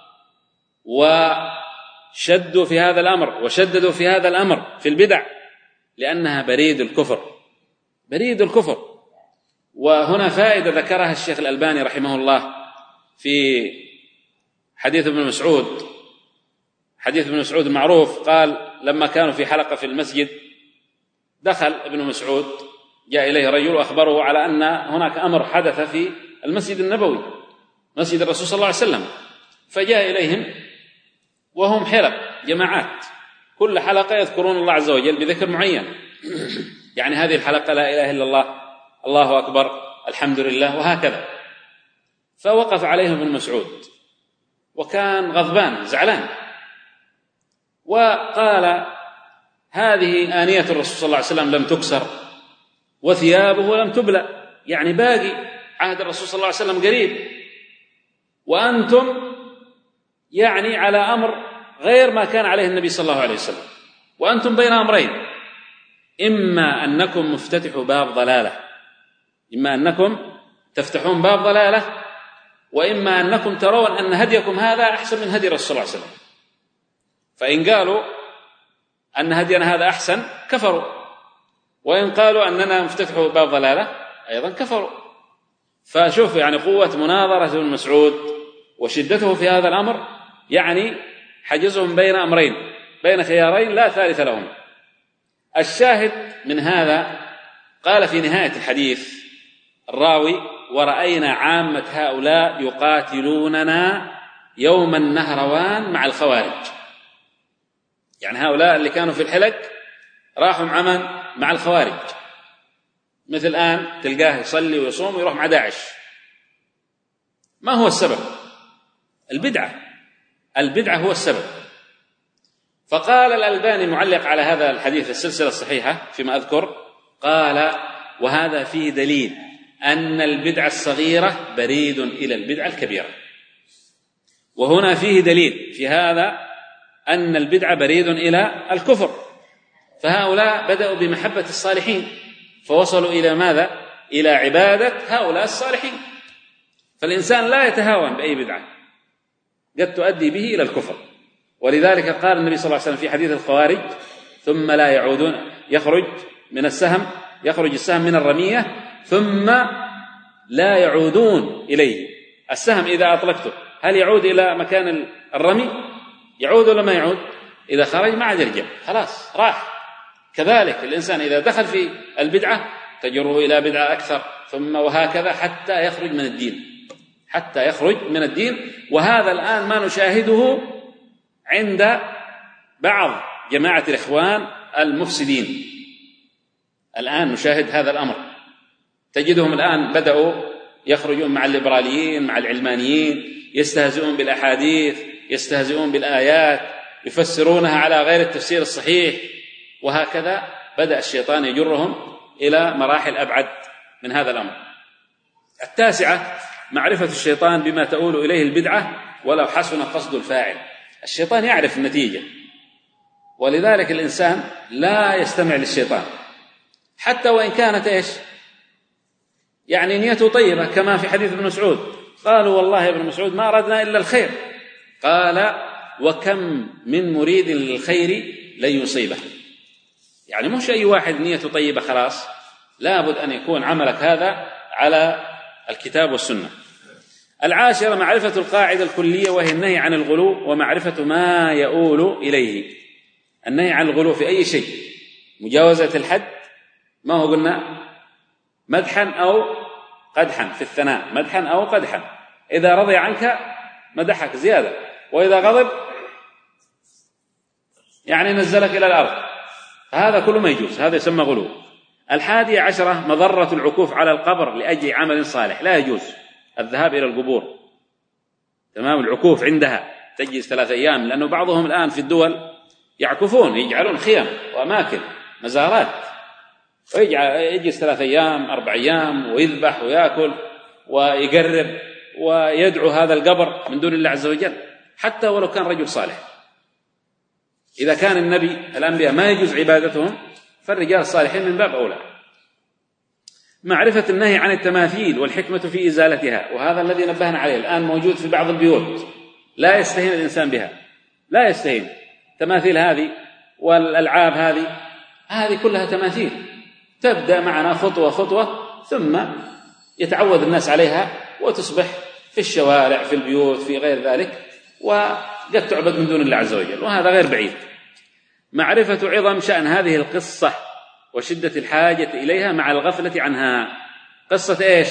وشدوا في هذا الأمر وشددوا في هذا الأمر في البدع؟ لأنها بريد الكفر، بريد الكفر. وهنا فائدة ذكرها الشيخ الألباني رحمه الله في حديث ابن مسعود، حديث ابن مسعود المعروف، قال لما كانوا في حلقة في المسجد دخل ابن مسعود، جاء إليه رجل وأخبره على أن هناك أمر حدث في المسجد النبوي مسجد الرسول صلى الله عليه وسلم، فجاء إليهم وهم حلق جماعات، كل حلقة يذكرون الله عز وجل بذكر معين، يعني هذه الحلقة لا إله إلا الله، الله أكبر، الحمد لله، وهكذا. فوقف عليهم ابن مسعود وكان غضبان زعلان، وقال هذه آنية الرسول صلى الله عليه وسلم لم تكسر وثيابه لم تبلى، يعني باقي عهد الرسول صلى الله عليه وسلم قريب، وأنتم يعني على أمر غير ما كان عليه النبي صلى الله عليه وسلم، وأنتم بين أمرين، إما أنكم مفتتحوا باب ضلالة، إما أنكم تفتحون باب ضلالة، وإما أنكم ترون أن هديكم هذا أحسن من هدي الرسول صلى الله عليه وسلم. فإن قالوا أن هدينا هذا أحسن كفروا، وإن قالوا أننا مفتتحوا باب ضلالة أيضا كفروا. فشوف يعني قوة مناظرة ابن مسعود وشدته في هذا الأمر يعني حجزهم بين أمرين، بين خيارين لا ثالث لهم. الشاهد من هذا قال في نهاية الحديث الراوي: ورأينا عامة هؤلاء يقاتلوننا يوم النهروان مع الخوارج. يعني هؤلاء اللي كانوا في الحلق راحوا عمن مع الخوارج، مثل الآن تلقاه يصلي ويصوم ويروح مع داعش. ما هو السبب؟ البدعة. البدعة هو السبب. فقال الألباني معلق على هذا الحديث في السلسلة الصحيحة فيما أذكر، قال: وهذا فيه دليل أن البدعة الصغيرة بريد إلى البدعة الكبيرة. وهنا فيه دليل في هذا أن البدعة بريد إلى الكفر. فهؤلاء بدأوا بمحبة الصالحين فوصلوا إلى ماذا؟ إلى عبادة هؤلاء الصالحين. فالإنسان لا يتهاون بأي بدعة قد تؤدي به إلى الكفر. ولذلك قال النبي صلى الله عليه وسلم في حديث الخوارج: ثم لا يعودون، يخرج من السهم، يخرج السهم من الرمية ثم لا يعودون إليه. السهم إذا أطلقته هل يعود إلى مكان الرمي؟ يعود ولا ما يعود؟ إذا خرج ما عاد يرجع، خلاص راح. كذلك الإنسان إذا دخل في البدعة تجره إلى بدعة أكثر، ثم وهكذا حتى يخرج من الدين، حتى يخرج من الدين. وهذا الآن ما نشاهده عند بعض جماعة الإخوان المفسدين. الآن نشاهد هذا الأمر، تجدهم الآن بدأوا يخرجون مع الليبراليين، مع العلمانيين، يستهزئون بالأحاديث، يستهزئون بالآيات، يفسرونها على غير التفسير الصحيح، وهكذا بدأ الشيطان يجرهم إلى مراحل أبعد من هذا الأمر. التاسعة: معرفة الشيطان بما تؤول إليه البدعة ولو حسن قصد الفاعل. الشيطان يعرف النتيجة، ولذلك الإنسان لا يستمع للشيطان حتى وإن كانت إيش؟ يعني نيته طيبة، كما في حديث ابن مسعود: قالوا والله يا ابن مسعود ما أردنا إلا الخير. قال: وكم من مريد للخير لن يصيبه. يعني مش أي واحد نيته طيبة خلاص، لابد أن يكون عملك هذا على الكتاب والسنة. العاشرة: معرفة القاعدة الكلية وهي النهي عن الغلو ومعرفة ما يؤول إليه. النهي عن الغلو في أي شيء، مجاوزة الحد، ما هو قلنا مدحا أو قدحا في الثناء، مدحا أو قدحا. إذا رضي عنك مدحك زيادة، وإذا غضب يعني نزلك إلى الأرض، هذا كله ما يجوز، هذا يسمى غلو. الحادية عشرة: مضرة العكوف على القبر لأجل عمل صالح. لا يجوز الذهاب إلى القبور، تمام، العكوف عندها تجلس ثلاثة أيام، لأنه بعضهم الآن في الدول يعكفون، يجعلون خيام وأماكن مزارات، ويجلس ثلاثة أيام أربع أيام ويذبح ويأكل ويقرب ويدعو هذا القبر من دون الله عز وجل، حتى ولو كان رجل صالح. إذا كان النبي الأنبياء ما يجوز عبادتهم، فالرجال الصالحين من باب أولى. معرفة النهي عن التماثيل والحكمة في إزالتها، وهذا الذي نبهنا عليه، الآن موجود في بعض البيوت، لا يستهين الإنسان بها، لا يستهين. تماثيل هذه والألعاب هذه هذه كلها تماثيل، تبدأ معنا خطوة خطوة ثم يتعود الناس عليها وتصبح في الشوارع، في البيوت، في غير ذلك، وقد تعبد من دون الله عز وجل، وهذا غير بعيد. معرفة عظم شأن هذه القصة وشدة الحاجة إليها مع الغفلة عنها. قصة إيش؟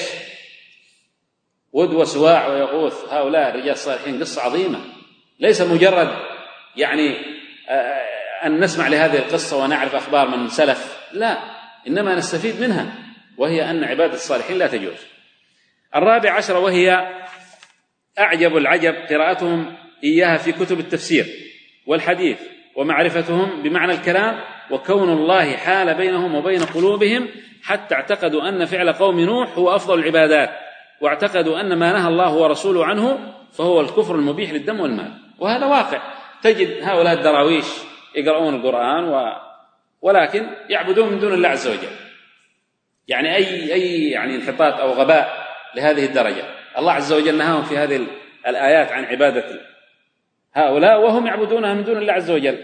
ود وسواع ويغوث هؤلاء الرجال الصالحين قصة عظيمة، ليس مجرد يعني أن نسمع لهذه القصة ونعرف أخبار من سلف، لا، إنما نستفيد منها، وهي أن عبادة الصالحين لا تجوز. الرابع عشر وهي أعجب العجب قراءتهم إياها في كتب التفسير والحديث، ومعرفتهم بمعنى الكلام، وكون الله حال بينهم وبين قلوبهم حتى اعتقدوا أن فعل قوم نوح هو أفضل العبادات، واعتقدوا أن ما نهى الله ورسوله عنه فهو الكفر المبيح للدم والمال. وهذا واقع، تجد هؤلاء الدراويش يقرؤون القرآن و... ولكن يعبدون من دون الله عز وجل. يعني أي أي يعني انحطاط أو غباء لهذه الدرجة. الله عز وجل نهاهم في هذه الآيات عن عبادة هؤلاء وهم يعبدونها من دون الله عز وجل.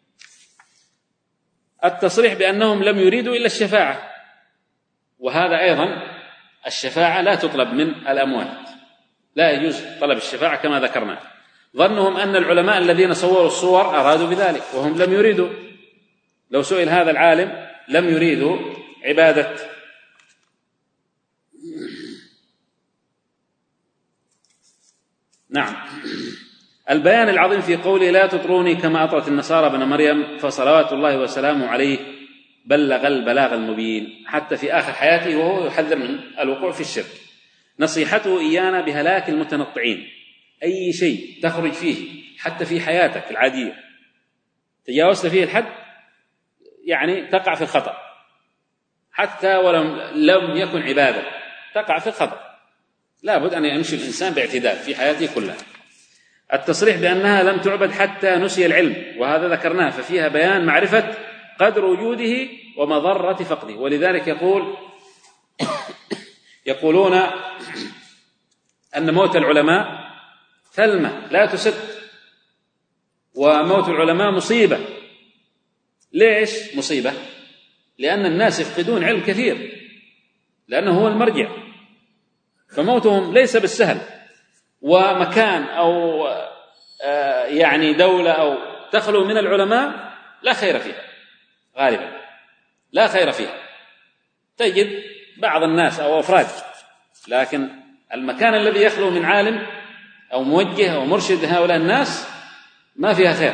التصريح بأنهم لم يريدوا إلا الشفاعة، وهذا أيضا الشفاعة لا تطلب من الأموات، لا يجوز طلب الشفاعة كما ذكرنا. ظنهم أن العلماء الذين صوروا الصور أرادوا بذلك وهم لم يريدوا. لو سئل هذا العالم لم يريدوا عبادة. نعم. البيان العظيم في قوله لا تطروني كما أطرت النصارى ابن مريم فصلوات الله وسلامه عليه بلغ البلاغ المبين، حتى في آخر حياته وهو يحذر من الوقوع في الشرك. نصيحته إيانا بهلاك المتنطعين، أي شيء تخرج فيه حتى في حياتك العادية تجاوزت فيه الحد يعني تقع في الخطأ، حتى ولم لم يكن عبادة تقع في الخطأ. لا بد أن يمشي الإنسان باعتدال في حياته كلها. التصريح بأنها لم تعبد حتى نسي العلم، وهذا ذكرناه، ففيها بيان معرفة قدر وجوده ومضرة فقده. ولذلك يقول يقولون أن موت العلماء ثلمة لا تسد، وموت العلماء مصيبة. ليش مصيبة؟ لأن الناس يفقدون علم كثير، لأنه هو المرجع، فموتهم ليس بالسهل. ومكان أو يعني دولة أو تخلو من العلماء لا خير فيها، غالبا لا خير فيها. تجد بعض الناس أو أفراد، لكن المكان الذي يخلو من عالم أو موجه أو مرشد هؤلاء الناس ما فيها خير.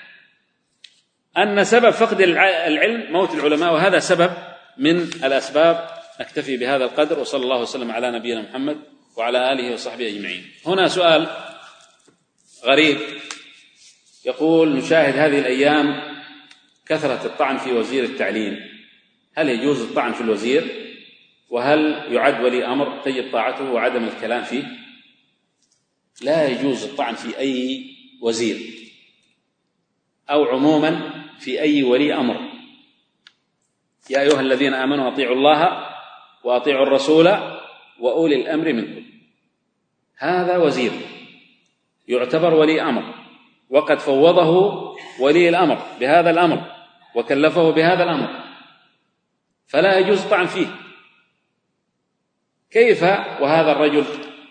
أن سبب فقد العلم موت العلماء، وهذا سبب من الأسباب. نكتفي بهذا القدر، وصلى الله وسلم على نبينا محمد وعلى آله وصحبه أجمعين. هنا سؤال غريب يقول: نشاهد هذه الأيام كثرة الطعن في وزير التعليم، هل يجوز الطعن في الوزير؟ وهل يعد ولي أمر تجب طاعته وعدم الكلام فيه؟ لا يجوز الطعن في أي وزير أو عموما في أي ولي أمر. يا أيها الذين آمنوا أطيعوا الله وأطيعوا الرسول وأولي الأمر منكم. هذا وزير يعتبر ولي أمر، وقد فوضه ولي الأمر بهذا الأمر وكلفه بهذا الأمر، فلا يجوز الطعن فيه. كيف وهذا الرجل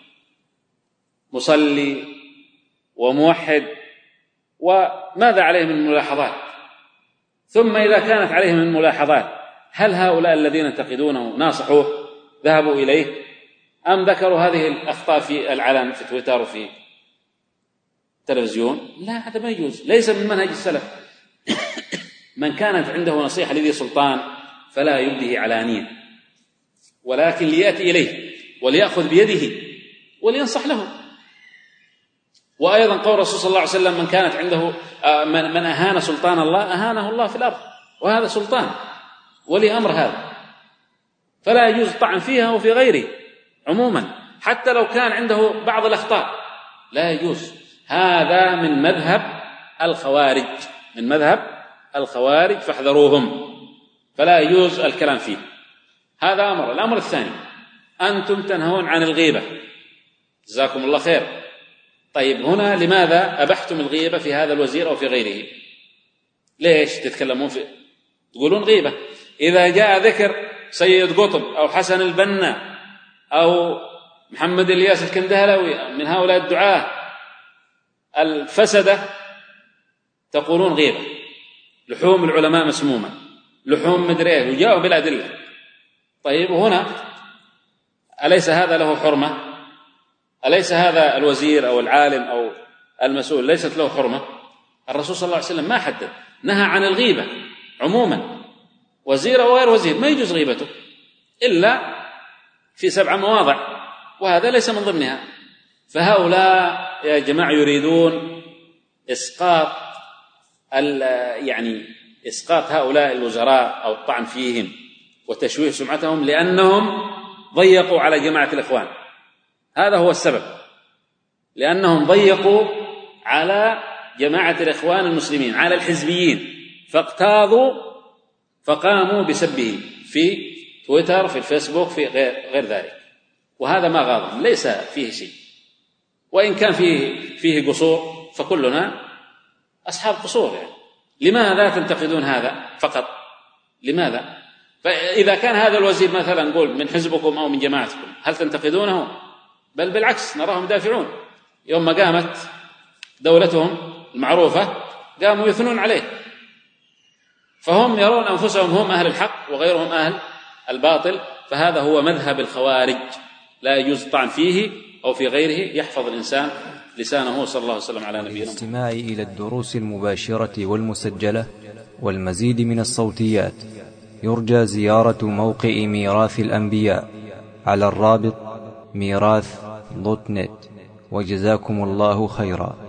مصلي وموحد، وماذا عليه من ملاحظات؟ ثم إذا كانت عليه من ملاحظات، هل هؤلاء الذين ينتقدونه ناصحوه ذهبوا إليه أم ذكروا هذه الأخطاء في العلن في تويتر وفي التلفزيون؟ لا، هذا ما يجوز، ليس من منهج السلف. من كانت عنده نصيحة لذي سلطان فلا يبديه علانية، ولكن ليأتي إليه وليأخذ بيده ولينصح له. وأيضا قول الرسول صلى الله عليه وسلم: من كانت عنده من أهان سلطان الله أهانه الله في الأرض. وهذا سلطان ولي أمر هذا، فلا يجوز الطعن فيها وفي غيره عموما، حتى لو كان عنده بعض الأخطاء لا يجوز. هذا من مذهب الخوارج، من مذهب الخوارج فاحذروهم، فلا يجوز الكلام فيه. هذا أمر. الأمر الثاني: أنتم تنهون عن الغيبة، جزاكم الله خير. طيب هنا لماذا أبحتم الغيبة في هذا الوزير أو في غيره؟ ليش تتكلمون في تقولون غيبة؟ إذا جاء ذكر سيد قطب أو حسن البنا أو محمد الياس الكندهلوي من هؤلاء الدعاة الفسدة تقولون غيبة، لحوم العلماء مسمومة، لحوم مدريه، وجاءوا بالأدلة. طيب هنا أليس هذا له حرمة؟ أليس هذا الوزير أو العالم أو المسؤول ليست له حرمة؟ الرسول صلى الله عليه وسلم ما حدد، نهى عن الغيبة عموما، وزير أو غير وزير ما يجوز غيبته إلا في سبع مواضع، وهذا ليس من ضمنها. فهؤلاء يا جماعة يريدون إسقاط يعني إسقاط هؤلاء الوزراء أو الطعن فيهم وتشويه سمعتهم، لأنهم ضيقوا على جماعة الإخوان. هذا هو السبب، لأنهم ضيقوا على جماعة الإخوان المسلمين، على الحزبيين، فاقتاضوا فقاموا بسبه في تويتر، في الفيسبوك، في غير, غير ذلك. وهذا ما غاضهم، ليس فيه شيء، وإن كان فيه, فيه قصور فكلنا أصحاب قصور. يعني لماذا تنتقدون هذا فقط؟ لماذا؟ فإذا كان هذا الوزير مثلا نقول من حزبكم أو من جماعتكم، هل تنتقدونه؟ بل بالعكس نراهم يدافعون. يوم ما قامت دولتهم المعروفة قاموا يثنون عليه، فهم يرون أنفسهم هم أهل الحق وغيرهم أهل الباطل. فهذا هو مذهب الخوارج، لا يجوز الطعن فيه أو في غيره، يحفظ الإنسان لسانه. صلى الله عليه وسلم على نبينا. الاستماع إلى الدروس المباشرة والمسجلة والمزيد من الصوتيات يرجى زيارة موقع ميراث الأنبياء على الرابط ميراث دوت نت. وجزاكم الله خيرا.